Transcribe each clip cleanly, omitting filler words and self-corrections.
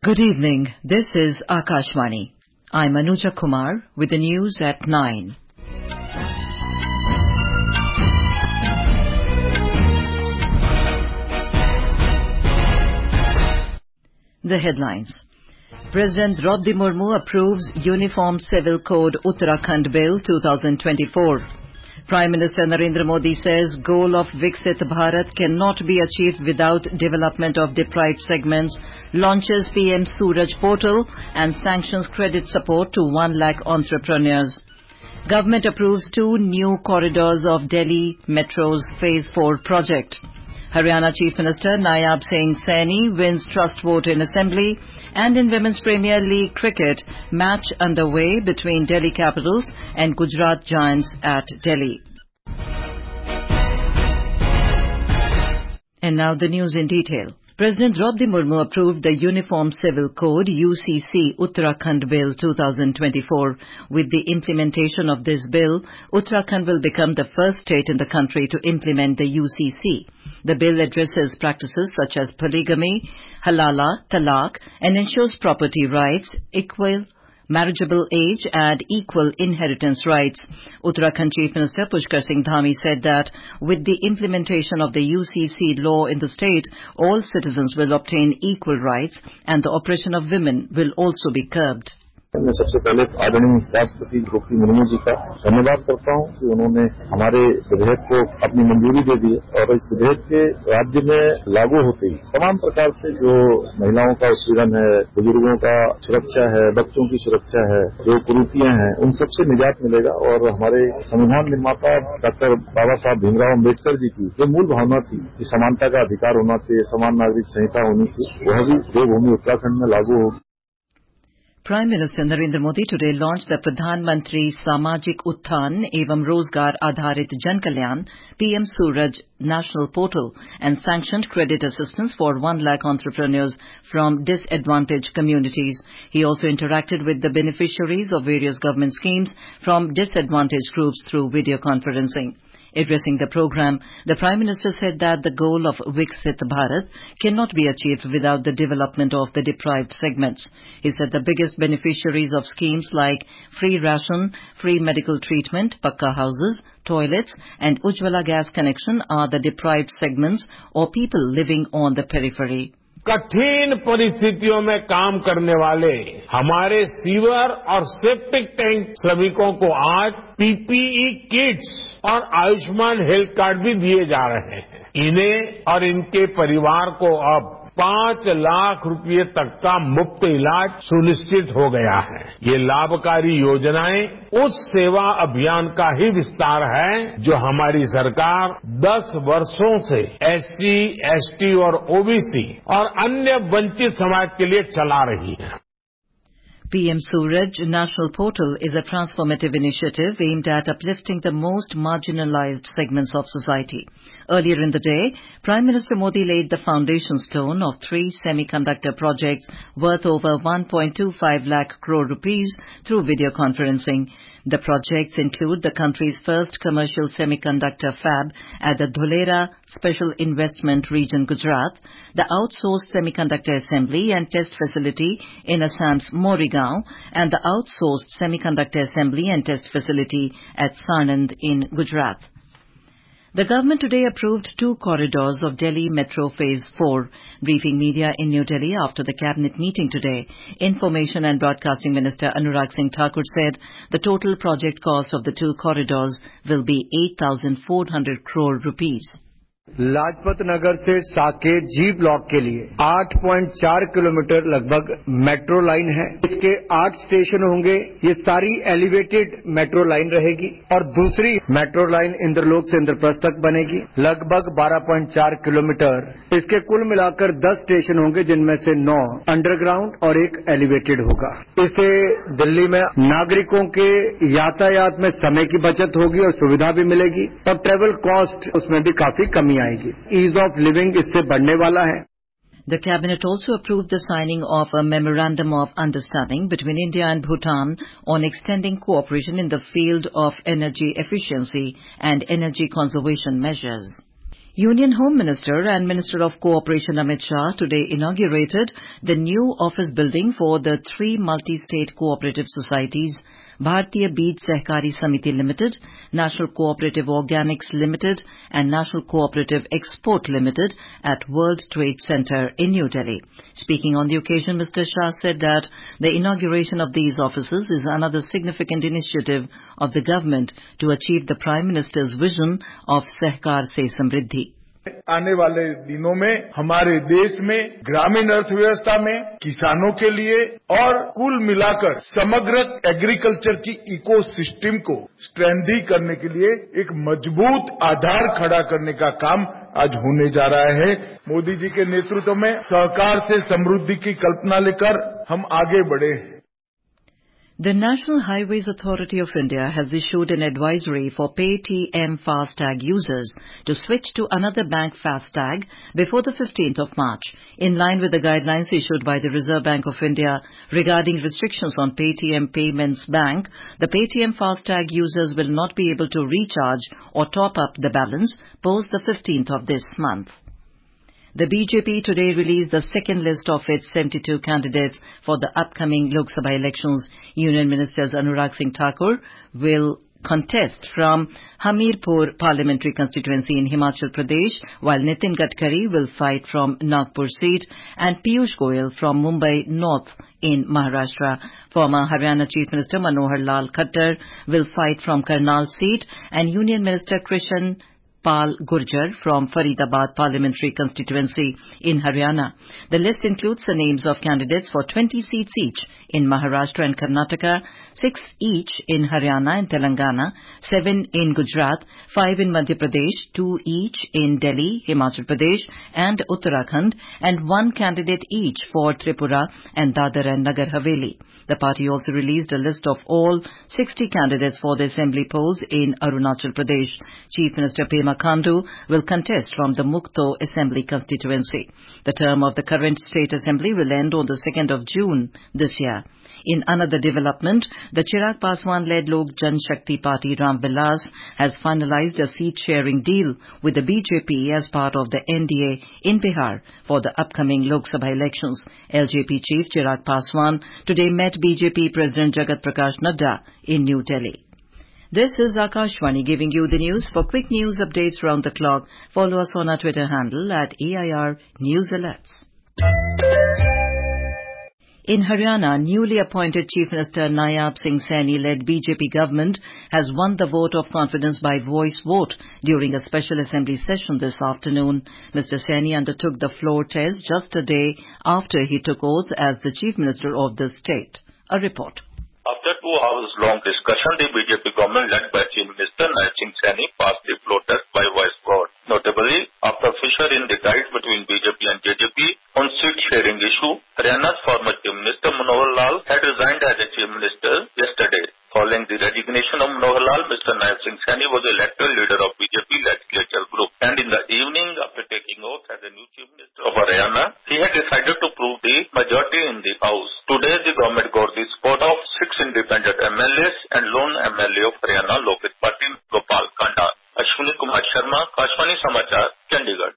Good evening. This is Akashvani. I'm Anuja Kumar with the news at 9. The headlines. President Draupadi Murmu approves Uniform Civil Code Uttarakhand Bill 2024. Prime Minister Narendra Modi says goal of Viksit Bharat cannot be achieved without development of deprived segments, launches PM Suraj portal and sanctions credit support to 1 lakh entrepreneurs. Government approves 2 new corridors of Delhi Metro's Phase 4 project. Haryana Chief Minister Nayab Singh Saini wins trust vote in Assembly, and in Women's Premier League cricket, match underway between Delhi Capitals and Gujarat Giants at Delhi. And now the news in detail. President Draupadi Murmu approved the Uniform Civil Code UCC Uttarakhand Bill 2024. With the implementation of this bill, Uttarakhand will become the first state in the country to implement the UCC. The bill addresses practices such as polygamy, halala, talaq, and ensures property rights, equal marriageable age and equal inheritance rights. Uttarakhand Chief Minister Pushkar Singh Dhami said that with the implementation of the UCC law in the state, all citizens will obtain equal rights and the oppression of women will also be curbed. मैं सबसे पहले आदरणीय राष्ट्रपति द्रौपदी मुर्मू जी का धन्यवाद करता हूं कि उन्होंने हमारे विधेयक को अपनी मंजूरी दे दी और इस विधेयक के राज्य में लागू होते ही तमाम प्रकार से जो महिलाओं का उत्पीड़न है, बुजुर्गों का सुरक्षा है, बच्चों की सुरक्षा है, जो कुरीतियां हैं, उन सबसे निजात मिलेगा और हमारे संविधान निर्माता डॉक्टर बाबा साहब भीमराव अम्बेडकर जी की जो मूल भावना थी कि समानता का अधिकार होना चाहिए, समान नागरिक संहिता होनी चाहिए, वह भी देवभूमि उत्तराखंड में लागू होगी. Prime Minister Narendra Modi today launched the Pradhan Mantri Samajik Utthan Evam Rozgar Adharit Jan Kalyan PM Suraj National Portal and sanctioned credit assistance for 1 lakh entrepreneurs from disadvantaged communities. He also interacted with the beneficiaries of various government schemes from disadvantaged groups through video conferencing. Addressing the program, the Prime Minister said that the goal of Viksit Bharat cannot be achieved without the development of the deprived segments. He said the biggest beneficiaries of schemes like free ration, free medical treatment, pakka houses, toilets and Ujjwala gas connection are the deprived segments or people living on the periphery. कठिन परिस्थितियों में काम करने वाले हमारे sewer और septic tank श्रमिकों को आज पीपीई किट्स और आयुष्मान हेल्थ कार्ड भी दिए जा रहे हैं. इन्हें और इनके परिवार को अब 5 लाख रुपए तक का मुफ्त इलाज सुनिश्चित हो गया है. ये लाभकारी योजनाएं उस सेवा अभियान का ही विस्तार है जो हमारी सरकार 10 वर्षों से एससी, एसटी और ओबीसी और अन्य वंचित समाज के लिए चला रही है. PM Suraj National Portal is a transformative initiative aimed at uplifting the most marginalized segments of society. Earlier in the day, Prime Minister Modi laid the foundation stone of 3 semiconductor projects worth over 1.25 lakh crore rupees through video conferencing. The projects include the country's first commercial semiconductor fab at the Dholera Special Investment Region, Gujarat, the outsourced semiconductor assembly and test facility in Assam's Morigaon, and the outsourced semiconductor assembly and test facility at Sanand in Gujarat. The government today approved 2 corridors of Delhi Metro Phase 4. Briefing media in New Delhi after the cabinet meeting today, Information and Broadcasting Minister Anurag Singh Thakur said the total project cost of the 2 corridors will be 8,400 crore rupees. Lajpat Nagar से साकेत जी block के लिए 8.4 kilometre लगभग metro line है. इसके 8 station होंगे. ये सारी elevated metro line रहेगी और दूसरी मेट्रो लाइन इंद्रलोक से इंद्रप्रस्थ तक बनेगी, लगभग 12.4 किलोमीटर. इसके कुल मिलाकर 10 स्टेशन होंगे जिनमें से 9 अंडरग्राउंड और 1 एलिवेटेड होगा. इससे दिल्ली में नागरिकों के यातायात में समय की बचत होगी और सुविधा भी मिलेगी और ट्रेवल कॉस्ट उसमें भी काफी कमी आएगी. ईज ऑफ लिविंग इससे बढ़ने वाला है. The Cabinet also approved the signing of a Memorandum of Understanding between India and Bhutan on extending cooperation in the field of energy efficiency and energy conservation measures. Union Home Minister and Minister of Cooperation Amit Shah today inaugurated the new office building for the 3 multi-state cooperative societies, Bharatiya Beej Sahkari Samiti Limited, National Cooperative Organics Limited and National Cooperative Export Limited at World Trade Center in New Delhi. Speaking on the occasion, Mr. Shah said that the inauguration of these offices is another significant initiative of the government to achieve the Prime Minister's vision of Sahkar Se Samriddhi. आने वाले दिनों में हमारे देश में ग्रामीण अर्थव्यवस्था में किसानों के लिए और कुल मिलाकर समग्र एग्रीकल्चर की इकोसिस्टम को स्ट्रेंथी करने के लिए एक मजबूत आधार खड़ा करने का काम आज होने जा रहा है। मोदी जी के नेतृत्व में सहकार से समृद्धि की कल्पना लेकर हम आगे बढ़े हैं। The National Highways Authority of India has issued an advisory for Paytm FASTag users to switch to another bank FASTag before the 15th of March, in line with the guidelines issued by the Reserve Bank of India regarding restrictions on Paytm Payments Bank. The Paytm FASTag users will not be able to recharge or top up the balance post the 15th of this month. The BJP today released the second list of its 72 candidates for the upcoming Lok Sabha elections. Union Ministers Anurag Singh Thakur will contest from Hamirpur parliamentary constituency in Himachal Pradesh, while Nitin Gadkari will fight from Nagpur seat and Piyush Goyal from Mumbai North in Maharashtra. Former Haryana Chief Minister Manohar Lal Khattar will fight from Karnal seat and Union Minister Krishan Pal Gurjar from Faridabad parliamentary constituency in Haryana. The list includes the names of candidates for 20 seats each in Maharashtra and Karnataka, 6 each in Haryana and Telangana, 7 in Gujarat, 5 in Madhya Pradesh, 2 each in Delhi, Himachal Pradesh and Uttarakhand, and 1 candidate each for Tripura and Dadar and Nagar Haveli. The party also released a list of all 60 candidates for the assembly polls in Arunachal Pradesh. Chief Minister Pema Khandu will contest from the Mukto Assembly constituency. The term of the current state assembly will end on the 2nd of June this year. In another development, the Chirag Paswan-led Lok Jan Shakti Party Ram Vilas has finalized a seat-sharing deal with the BJP as part of the NDA in Bihar for the upcoming Lok Sabha elections. LJP chief Chirag Paswan today met BJP President Jagat Prakash Nadda in New Delhi. This is Akashvani giving you the news. For quick news updates round the clock, follow us on our Twitter handle at AIR News Alerts. In Haryana, newly appointed Chief Minister Nayab Singh Saini-led BJP government has won the vote of confidence by voice vote during a special assembly session this afternoon. Mr. Saini undertook the floor test just a day after he took oath as the Chief Minister of the state. A report. After 2 hours long discussion, the BJP government led by Chief Minister Nayab Singh Saini passed the floor test by voice vote. Notably, after fissure in the divide between BJP and JJP on seat sharing issue, Haryana's former Chief Minister Manohar Lal had resigned as a Chief Minister yesterday. Following the resignation of Manohar Lal, Mr. Nayab Singh Saini was elected leader of BJP legislature group. And in the evening, after taking oath as the new Chief Minister of Haryana, he had decided to prove the majority in the House. Today, the government got the support of 6 independent MLAs and lone MLA of Haryana Lokit Party, Gopal Kanda. Ashwini Kumar Sharma, Akashvani Samachar, Chandigarh.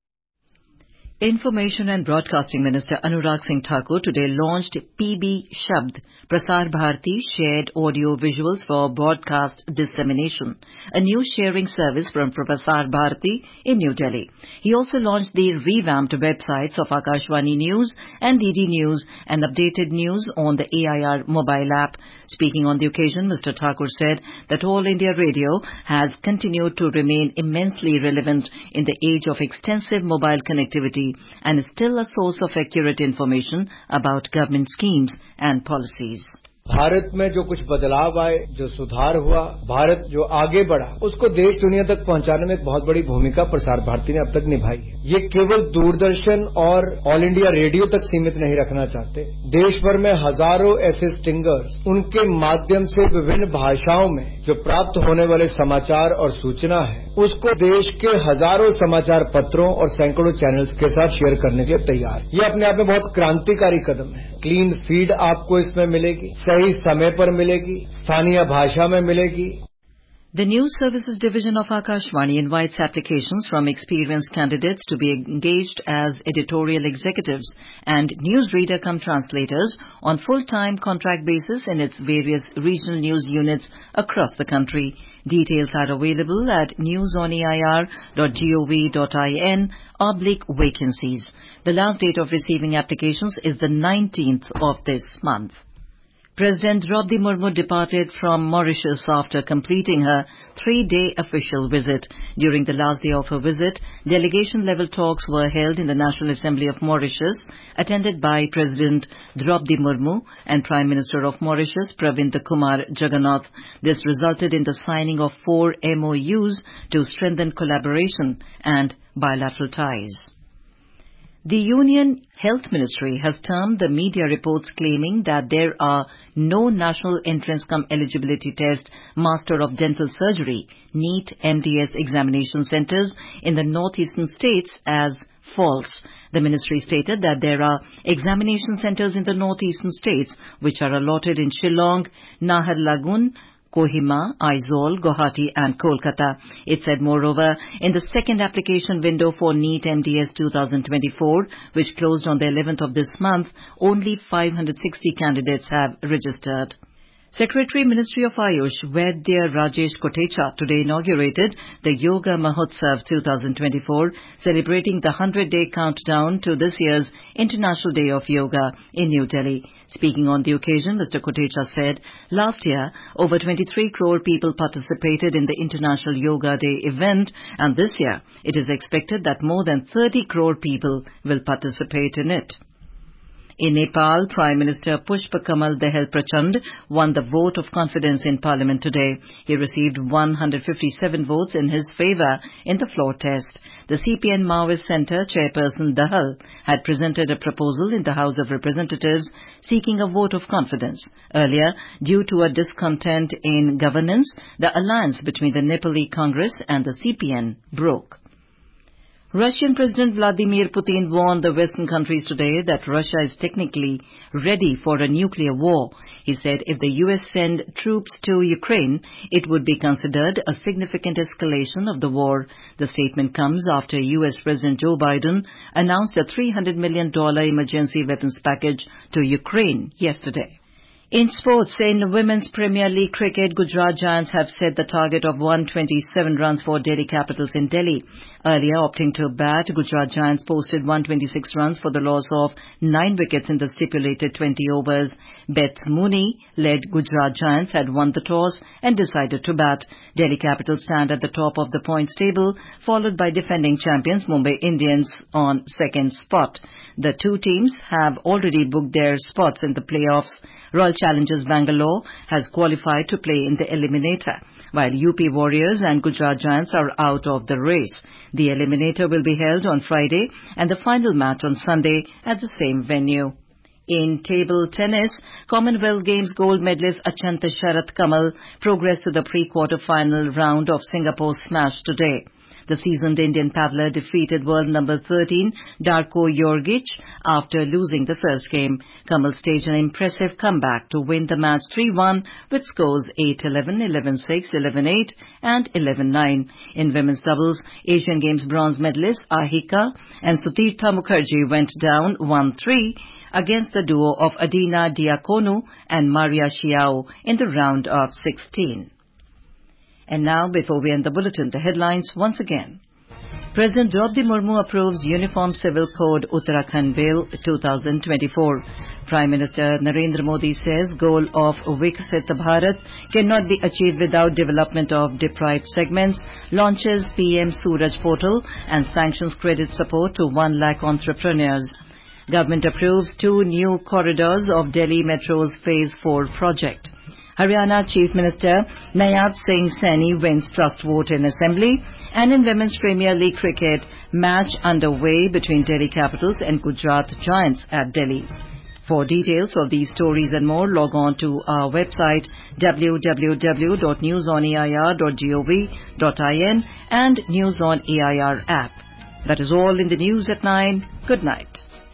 Information and Broadcasting Minister Anurag Singh Thakur today launched PB Shabd, Prasar Bharati Shared Audio Visuals for Broadcast Dissemination, a new sharing service from Prasar Bharati in New Delhi. He also launched the revamped websites of Akashvani News and DD News and updated news on the AIR mobile app. Speaking on the occasion, Mr. Thakur said that All India Radio has continued to remain immensely relevant in the age of extensive mobile connectivity and is still a source of accurate information about government schemes and policies. Bharat में जो कुछ बदलाव आए, जो सुधार हुआ, भारत जो आगे बढ़ा, उसको देश दुनिया तक पहुंचाने में एक बहुत बड़ी भूमिका प्रसार भारती ने अब तक निभाई है। ये केवल दूरदर्शन और ऑल इंडिया रेडियो तक सीमित नहीं रखना चाहते। देश भर में हजारों ऐसे स्टिंगर्स, उनके माध्यम से विभिन्न भाषाओं में जो प्राप्त होने वाले समाचार और सूचना है, उसको देश के हजारों समाचार पत्रों और सैकड़ों चैनल्स के साथ शेयर करने के लिए तैयार। ये अपने आप में बहुत क्रांतिकारी कदम है। क्लीन फीड आपको इसमें मिलेगी, सही समय पर मिलेगी, स्थानीय भाषा में मिलेगी। The News Services Division of Akashvani invites applications from experienced candidates to be engaged as editorial executives and newsreader cum translators on full-time contract basis in its various regional news units across the country. Details are available at newsoneir.gov.in/vacancies. The last date of receiving applications is the 19th of this month. President Draupadi Murmu departed from Mauritius after completing her 3-day official visit. During the last day of her visit, delegation-level talks were held in the National Assembly of Mauritius, attended by President Draupadi Murmu and Prime Minister of Mauritius, Pravind Kumar Jagannath. This resulted in the signing of 4 MOUs to strengthen collaboration and bilateral ties. The Union Health Ministry has termed the media reports claiming that there are no National Entrance Cum Eligibility Test Master of Dental Surgery (NEET MDS) examination centres in the northeastern states as false. The ministry stated that there are examination centres in the northeastern states which are allotted in Shillong, Naharlagun, Kohima, Aizawl, Guwahati and Kolkata. It said, moreover, in the second application window for NEET MDS 2024, which closed on the 11th of this month, only 560 candidates have registered. Secretary Ministry of Ayush Vaidya Rajesh Kotecha today inaugurated the Yoga Mahotsav 2024, celebrating the 100-day countdown to this year's International Day of Yoga in New Delhi. Speaking on the occasion, Mr. Kotecha said, last year, over 23 crore people participated in the International Yoga Day event, and this year, it is expected that more than 30 crore people will participate in it. In Nepal, Prime Minister Pushpa Kamal Dahal Prachand won the vote of confidence in Parliament today. He received 157 votes in his favour in the floor test. The CPN Maoist Centre chairperson Dahal had presented a proposal in the House of Representatives seeking a vote of confidence. Earlier, due to a discontent in governance, the alliance between the Nepali Congress and the CPN broke. Russian President Vladimir Putin warned the Western countries today that Russia is technically ready for a nuclear war. He said if the US send troops to Ukraine, it would be considered a significant escalation of the war. The statement comes after US President Joe Biden announced a $300 million emergency weapons package to Ukraine yesterday. In sports, in Women's Premier League cricket, Gujarat Giants have set the target of 127 runs for Delhi Capitals in Delhi. Earlier, opting to bat, Gujarat Giants posted 126 runs for the loss of 9 wickets in the stipulated 20 overs. Beth Mooney led Gujarat Giants had won the toss and decided to bat. Delhi Capitals stand at the top of the points table, followed by defending champions Mumbai Indians on second spot. The two teams have already booked their spots in the playoffs. Royal Challengers Bangalore has qualified to play in the eliminator, while UP Warriors and Gujarat Giants are out of the race. The eliminator will be held on Friday and the final match on Sunday at the same venue. In table tennis, Commonwealth Games gold medalist Achanta Sharath Kamal progressed to the pre-quarter-final round of Singapore Smash today. The seasoned Indian paddler defeated world number 13 Darko Jorgic after losing the first game. Kamal staged an impressive comeback to win the match 3-1 with scores 8-11, 11-6, 11-8 and 11-9. In women's doubles, Asian Games bronze medalists Ahika and Sutirtha Mukherjee went down 1-3 against the duo of Adina Diakonu and Maria Xiao in the round of 16. And now, before we end the bulletin, the headlines once again. President Draupadi Murmu approves Uniform Civil Code Uttarakhand Bill 2024. Prime Minister Narendra Modi says goal of Viksit Bharat cannot be achieved without development of deprived segments, launches PM Suraj portal and sanctions credit support to 1 lakh entrepreneurs. Government approves 2 new corridors of Delhi Metro's Phase 4 project. Haryana Chief Minister Nayab Singh Saini wins trust vote in Assembly. And in Women's Premier League cricket, match underway between Delhi Capitals and Gujarat Giants at Delhi. For details of these stories and more, log on to our website www.newsoneir.gov.in and News on AIR app. That is all in the news at 9. Good night.